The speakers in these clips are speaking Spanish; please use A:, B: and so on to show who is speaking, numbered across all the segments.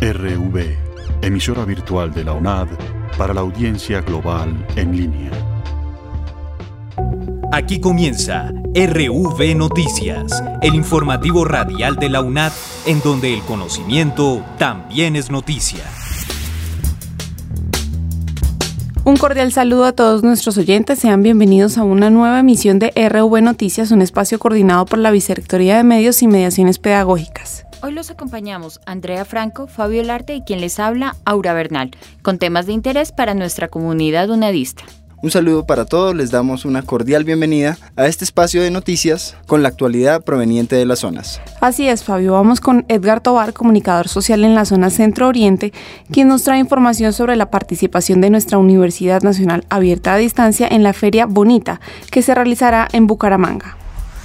A: RV, emisora virtual de la UNAD para la audiencia global en línea.
B: Aquí comienza RV Noticias, el informativo radial de la UNAD, en donde el conocimiento también es noticia.
C: Un cordial saludo a todos nuestros oyentes, sean bienvenidos a una nueva emisión de RV Noticias, un espacio coordinado por la Vicerrectoría de Medios y Mediaciones Pedagógicas.
D: Hoy los acompañamos Andrea Franco, Fabio Larte y quien les habla, Aura Bernal, con temas de interés para nuestra comunidad unadista.
E: Un saludo para todos, les damos una cordial bienvenida a este espacio de noticias con la actualidad proveniente de las zonas.
C: Así es, Fabio, vamos con Edgar Tobar, comunicador social en la zona Centro-Oriente, quien nos trae información sobre la participación de nuestra Universidad Nacional Abierta a Distancia en la Feria Bonita, que se realizará en Bucaramanga.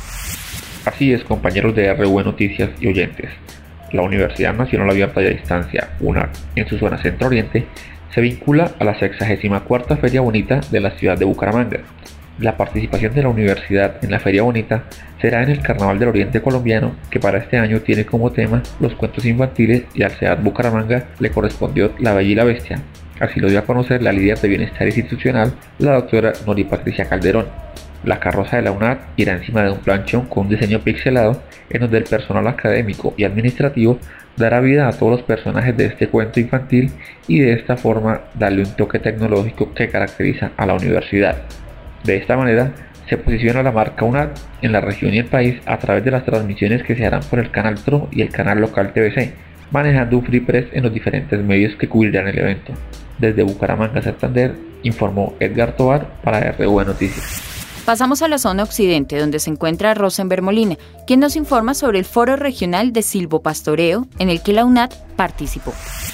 F: Así es, compañeros de RV Noticias y oyentes. La Universidad Nacional Abierta a Distancia, UNAD, en su zona Centro-Oriente, se vincula a la 64ª Feria Bonita de la ciudad de Bucaramanga. La participación de la universidad en la Feria Bonita será en el Carnaval del Oriente Colombiano, que para este año tiene como tema los cuentos infantiles, y al SEAD Bucaramanga le correspondió La Bella y la Bestia. Así lo dio a conocer la líder de Bienestar Institucional, la doctora Nori Patricia Calderón. La carroza de la UNAD irá encima de un planchón con un diseño pixelado, en donde el personal académico y administrativo dará vida a todos los personajes de este cuento infantil y de esta forma darle un toque tecnológico que caracteriza a la universidad. De esta manera se posiciona la marca UNAD en la región y el país a través de las transmisiones que se harán por el canal TRO y el canal local TVC, manejando un free press en los diferentes medios que cubrirán el evento. Desde Bucaramanga, Santander, informó Edgar Tobar para RV Noticias.
D: Pasamos a la zona occidente, donde se encuentra Rosenberg Molina, quien nos informa sobre el Foro Regional de Silvopastoreo, en el que la UNAD participó.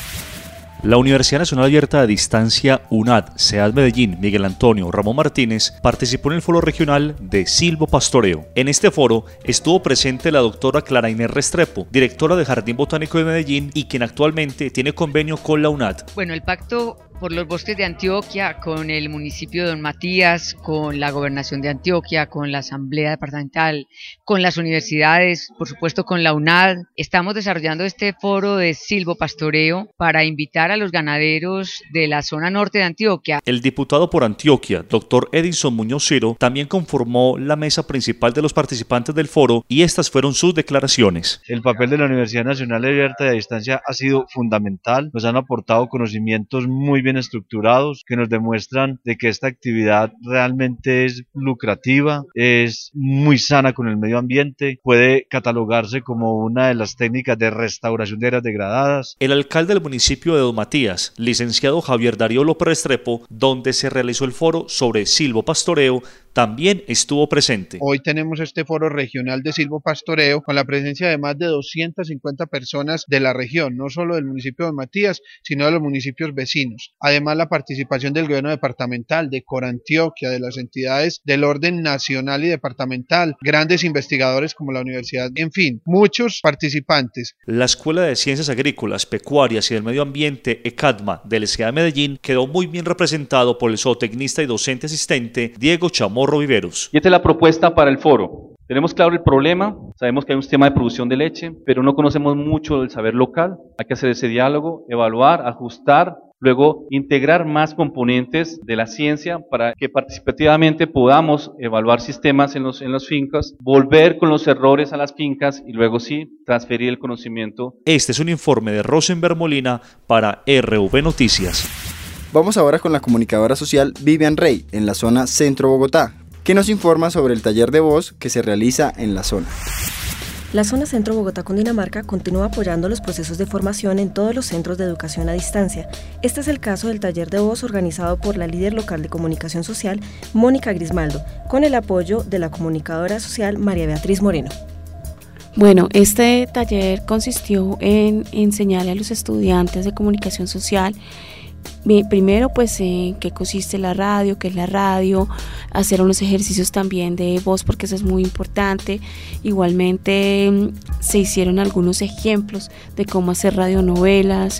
G: La Universidad Nacional Abierta a Distancia UNAD, SEAD Medellín, Miguel Antonio Ramón Martínez, participó en el Foro Regional de Silvopastoreo. En este foro estuvo presente la doctora Clara Inés Restrepo, directora del Jardín Botánico de Medellín y quien actualmente tiene convenio con la UNAD.
H: Bueno, el pacto por los bosques de Antioquia, con el municipio de Don Matías, con la gobernación de Antioquia, con la asamblea departamental, con las universidades, por supuesto con la UNAD. Estamos desarrollando este foro de silvopastoreo para invitar a los ganaderos de la zona norte de Antioquia.
G: El diputado por Antioquia, doctor Edison Muñoz Ciro, también conformó la mesa principal de los participantes del foro y estas fueron sus declaraciones.
I: El papel de la Universidad Nacional Abierta a Distancia ha sido fundamental, nos han aportado conocimientos muy bien estructurados que nos demuestran de que esta actividad realmente es lucrativa, es muy sana con el medio ambiente, puede catalogarse como una de las técnicas de restauración de áreas degradadas.
G: El alcalde del municipio de Don Matías, licenciado Javier Darío López Restrepo, donde se realizó el foro sobre silvopastoreo, también estuvo presente.
J: Hoy tenemos este foro regional de silvopastoreo con la presencia de más de 250 personas de la región, no solo del municipio de Matías, sino de los municipios vecinos. Además, la participación del gobierno departamental, de Corantioquia, de las entidades del orden nacional y departamental, grandes investigadores como la universidad, en fin, muchos participantes.
G: La Escuela de Ciencias Agrícolas, Pecuarias y del Medio Ambiente, ECADMA, del SEAD Medellín, quedó muy bien representado por el zootecnista y docente asistente Diego Chamorro Viveros.
K: Y esta es la propuesta para el foro. Tenemos claro el problema, sabemos que hay un sistema de producción de leche, pero no conocemos mucho del saber local. Hay que hacer ese diálogo, evaluar, ajustar, luego integrar más componentes de la ciencia para que participativamente podamos evaluar sistemas en las fincas, volver con los errores a las fincas y luego sí transferir el conocimiento.
G: Este es un informe de Rosenberg Molina para RV Noticias.
E: Vamos ahora con la comunicadora social Vivian Rey, en la zona Centro Bogotá, que nos informa sobre el taller de voz que se realiza en la zona.
L: La zona Centro Bogotá, Cundinamarca, continúa apoyando los procesos de formación en todos los centros de educación a distancia. Este es el caso del taller de voz organizado por la líder local de comunicación social, Mónica Grismaldo, con el apoyo de la comunicadora social María Beatriz Moreno.
C: Bueno, este taller consistió en enseñarle a los estudiantes de comunicación social primero pues en qué consiste la radio, qué es la radio, hacer unos ejercicios también de voz porque eso es muy importante. Igualmente se hicieron algunos ejemplos de cómo hacer radionovelas,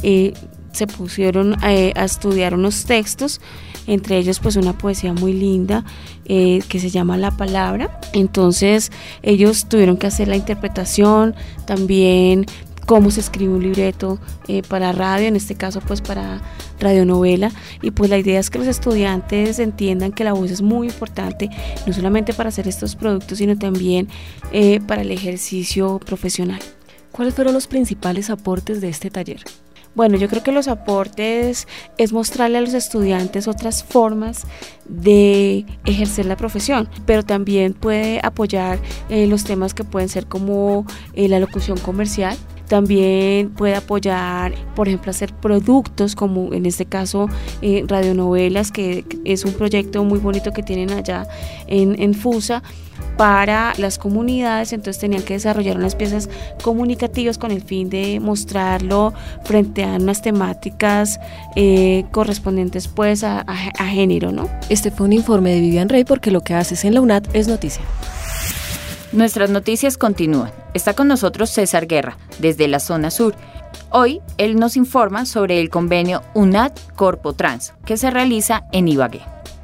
C: se pusieron a estudiar unos textos, entre ellos pues una poesía muy linda que se llama La Palabra. Entonces ellos tuvieron que hacer la interpretación, también cómo se escribe un libreto para radio, en este caso pues para radionovela, y pues la idea es que los estudiantes entiendan que la voz es muy importante, no solamente para hacer estos productos, sino también para el ejercicio profesional.
L: ¿Cuáles fueron los principales aportes de este taller?
C: Bueno, yo creo que los aportes es mostrarle a los estudiantes otras formas de ejercer la profesión, pero también puede apoyar los temas que pueden ser como la locución comercial. También puede apoyar, por ejemplo, hacer productos como en este caso radionovelas, que es un proyecto muy bonito que tienen allá en FUSA para las comunidades. Entonces tenían que desarrollar unas piezas comunicativas con el fin de mostrarlo frente a unas temáticas correspondientes pues a género, ¿no?
L: Este fue un informe de Vivian Rey, porque lo que haces en la UNAD es noticia.
D: Nuestras noticias continúan. Está con nosotros César Guerra, desde la zona sur. Hoy, él nos informa sobre el convenio UNAD Corpo Trans, que se realiza en Ibagué.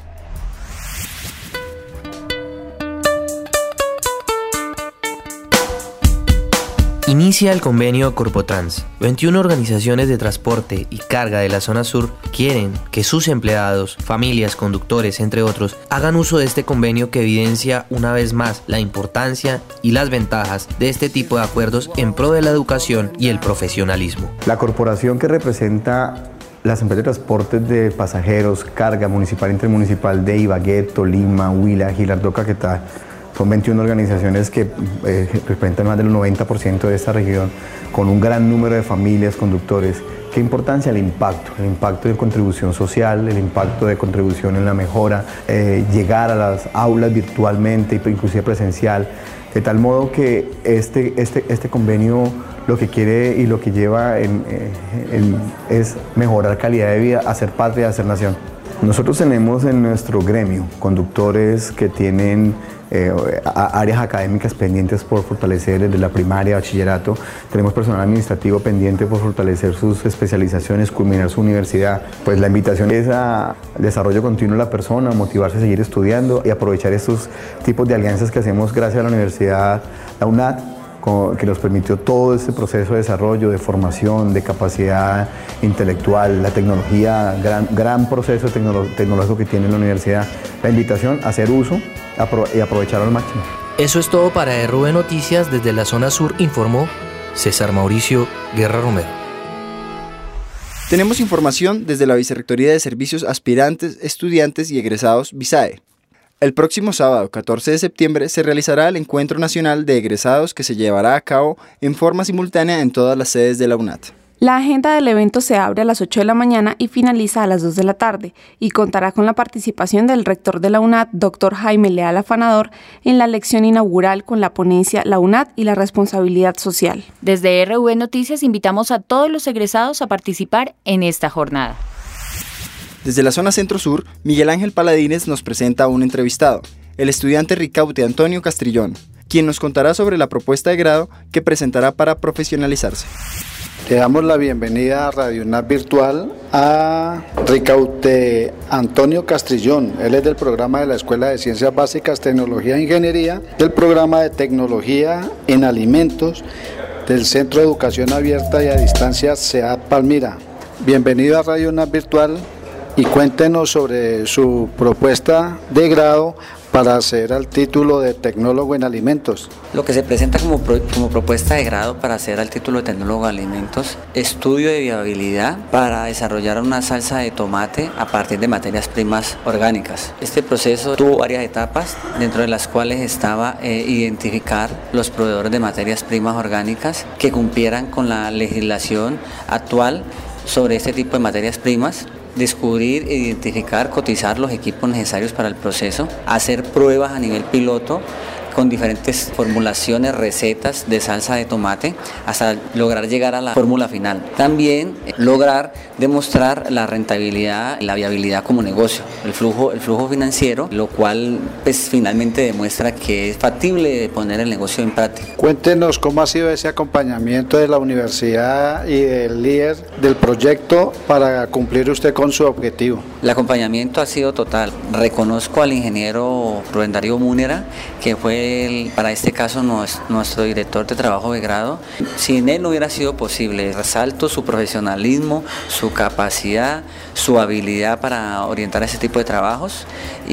M: Inicia el convenio Corpotrans. 21 organizaciones de transporte y carga de la zona sur quieren que sus empleados, familias, conductores, entre otros, hagan uso de este convenio que evidencia una vez más la importancia y las ventajas de este tipo de acuerdos en pro de la educación y el profesionalismo.
N: La corporación que representa las empresas de transportes de pasajeros, carga municipal e intermunicipal de Ibagué, Tolima, Huila, Girardot, Caquetá, son 21 organizaciones que representan más del 90% de esta región, con un gran número de familias, conductores. ¿Qué importancia? El impacto de contribución social, el impacto de contribución en la mejora, llegar a las aulas virtualmente, inclusive presencial, de tal modo que este convenio lo que quiere y lo que lleva es mejorar calidad de vida, hacer patria, hacer nación. Nosotros tenemos en nuestro gremio conductores que tienen áreas académicas pendientes por fortalecer, desde la primaria, bachillerato. Tenemos personal administrativo pendiente por fortalecer sus especializaciones, culminar su universidad. Pues la invitación es a desarrollo continuo de la persona, motivarse a seguir estudiando y aprovechar estos tipos de alianzas que hacemos gracias a la universidad, la UNAD, que nos permitió todo este proceso de desarrollo, de formación, de capacidad intelectual, la tecnología, gran proceso tecnológico que tiene la universidad. La invitación a hacer uso y aprovecharlo al máximo.
M: Eso es todo para RV Noticias. Desde la zona sur informó César Mauricio Guerra Romero.
E: Tenemos información desde la Vicerrectoría de Servicios Aspirantes, Estudiantes y Egresados VISAE. El próximo sábado 14 de septiembre se realizará el Encuentro Nacional de Egresados, que se llevará a cabo en forma simultánea en todas las sedes de la UNAD.
O: La agenda del evento se abre a las 8 de la mañana y finaliza a las 2 de la tarde y contará con la participación del rector de la UNAD, Dr. Jaime Leal Afanador, en la lección inaugural con la ponencia La UNAD y la responsabilidad social.
D: Desde RV Noticias invitamos a todos los egresados a participar en esta jornada.
E: Desde la zona centro-sur, Miguel Ángel Paladines nos presenta a un entrevistado, el estudiante Ricaute Antonio Castrillón, quien nos contará sobre la propuesta de grado que presentará para profesionalizarse.
P: Le damos la bienvenida a Radio UNAD Virtual a Ricaute Antonio Castrillón. Él es del programa de la Escuela de Ciencias Básicas, Tecnología e Ingeniería, del programa de Tecnología en Alimentos del Centro de Educación Abierta y a Distancia CEAD Palmira. Bienvenido a Radio UNAD Virtual y cuéntenos sobre su propuesta de grado para acceder al título de tecnólogo en alimentos.
Q: Lo que se presenta como propuesta de grado para acceder al título de tecnólogo en alimentos, estudio de viabilidad para desarrollar una salsa de tomate a partir de materias primas orgánicas. Este proceso tuvo varias etapas, dentro de las cuales estaba identificar los proveedores de materias primas orgánicas que cumplieran con la legislación actual sobre este tipo de materias primas, descubrir, identificar, cotizar los equipos necesarios para el proceso, hacer pruebas a nivel piloto con diferentes formulaciones, recetas de salsa de tomate, hasta lograr llegar a la fórmula final. También lograr demostrar la rentabilidad, la viabilidad como negocio, el flujo financiero, lo cual pues finalmente demuestra que es factible poner el negocio en práctica.
P: Cuéntenos cómo ha sido ese acompañamiento de la universidad y del líder del proyecto para cumplir usted con su objetivo.
Q: El acompañamiento ha sido total. Reconozco al ingeniero Rubén Darío Múnera, que fue para este caso nuestro director de trabajo de grado. Sin él no hubiera sido posible. Resalto su profesionalismo, su capacidad, su habilidad para orientar ese tipo de trabajos,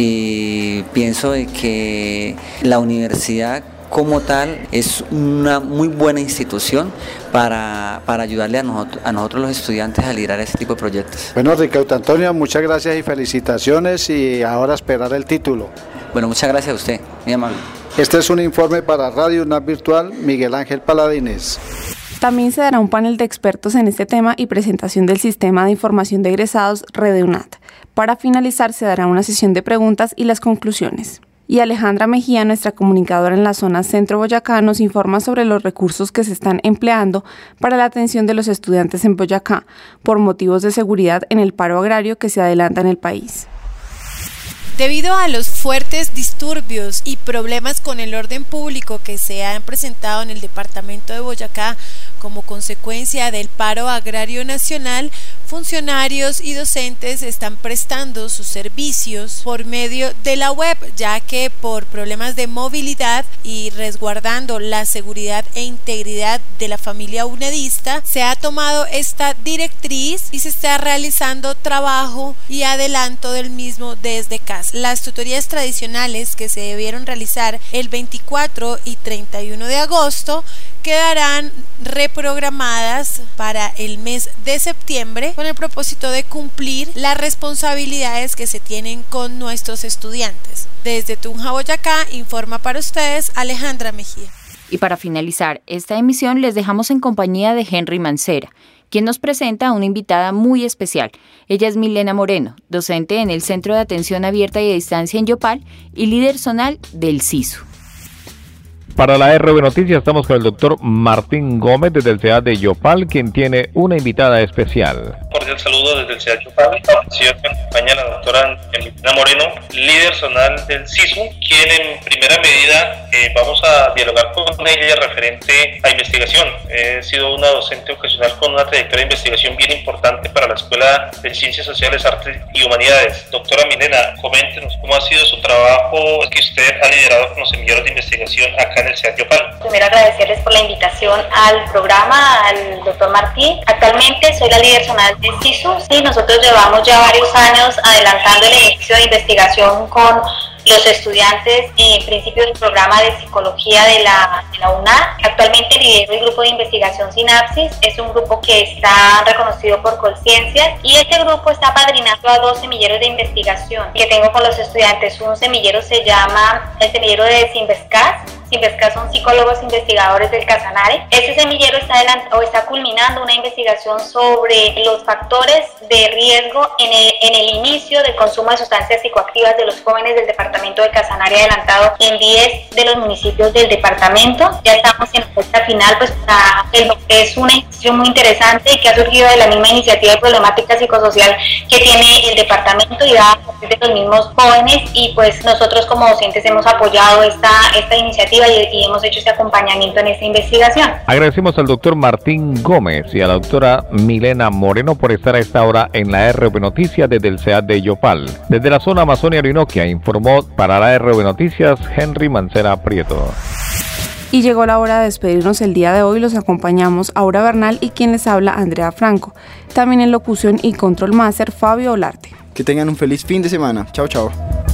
Q: y pienso de que la universidad como tal es una muy buena institución para ayudarle a nosotros los estudiantes a liderar ese tipo de proyectos.
P: Bueno, Ricardo Antonio, muchas gracias y felicitaciones, y ahora esperar el título.
Q: Bueno, muchas gracias a usted, muy amable.
P: Este es un informe para Radio UNAD Virtual, Miguel Ángel Paladines.
O: También se dará un panel de expertos en este tema y presentación del Sistema de Información de Egresados Red UNAD. Para finalizar, se dará una sesión de preguntas y las conclusiones. Y Alejandra Mejía, nuestra comunicadora en la zona Centro Boyacá, nos informa sobre los recursos que se están empleando para la atención de los estudiantes en Boyacá por motivos de seguridad en el paro agrario que se adelanta en el país.
R: Debido a los fuertes disturbios y problemas con el orden público que se han presentado en el departamento de Boyacá como consecuencia del paro agrario nacional, funcionarios y docentes están prestando sus servicios por medio de la web, ya que por problemas de movilidad y resguardando la seguridad e integridad de la familia unedista, se ha tomado esta directriz y se está realizando trabajo y adelanto del mismo desde casa. Las tutorías tradicionales que se debieron realizar el 24 y 31 de agosto quedarán reprogramadas para el mes de septiembre con el propósito de cumplir las responsabilidades que se tienen con nuestros estudiantes. Desde Tunja, Boyacá, informa para ustedes Alejandra Mejía.
D: Y para finalizar esta emisión les dejamos en compañía de Henry Mancera, quien nos presenta a una invitada muy especial. Ella es Milena Moreno, docente en el Centro de Atención Abierta y a Distancia en Yopal y líder zonal del CISU.
F: Para la RV Noticias estamos con el doctor Martín Gómez desde el CEA de Yopal, quien tiene una invitada especial.
S: Cordial saludo desde el CEA de Yopal. Me acompaña la doctora Milena Moreno, líder zonal del CISU, quien en primera medida vamos a dialogar con ella referente a investigación. He sido una docente ocasional con una trayectoria de investigación bien importante para la Escuela de Ciencias Sociales, Artes y Humanidades. Doctora Milena, coméntenos cómo ha sido su trabajo que usted ha liderado con los semilleros de investigación acá en el CEA de Yopal.
T: Primero agradecerles por la invitación al programa, al doctor Martín. Actualmente soy la líder zonal del CISU. Sí, nosotros llevamos ya varios años adelantando el inicio de investigación con los estudiantes en principio del programa de psicología de la UNAD. Actualmente lidero el grupo de investigación Sinapsis. Es un grupo que está reconocido por Colciencias y este grupo está apadrinando a 2 semilleros de investigación que tengo con los estudiantes. Un semillero se llama el semillero de Sinvescas. Sinvescas son psicólogos investigadores del Casanare. Este semillero está culminando una investigación sobre los factores de riesgo en el inicio del consumo de sustancias psicoactivas de los jóvenes del departamento de Casanare, adelantado en 10 de los municipios del departamento. Ya estamos en la recta final, pues para lo que es una institución muy interesante y que ha surgido de la misma iniciativa de problemática psicosocial que tiene el departamento y a partir de los mismos jóvenes, y pues nosotros como docentes hemos apoyado esta iniciativa y hemos hecho este acompañamiento en esta investigación.
F: Agradecemos al doctor Martín Gómez y a la doctora Milena Moreno por estar a esta hora en la RV Noticias desde el CEA de Yopal. Desde la zona Amazonia Orinoquia informó para la RV Noticias Henry Mancera Prieto.
O: Y llegó la hora de despedirnos el día de hoy. Los acompañamos Aura Bernal y quien les habla Andrea Franco. También en locución y control máster Fabio Olarte.
E: Que tengan un feliz fin de semana. Chao, chao.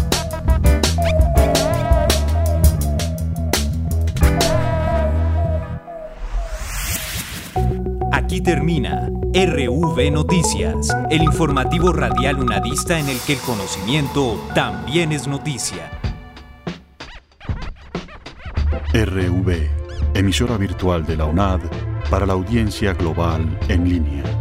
B: Aquí termina RV Noticias, el informativo radial unadista en el que el conocimiento también es noticia.
A: RV, emisora virtual de la UNAD para la audiencia global en línea.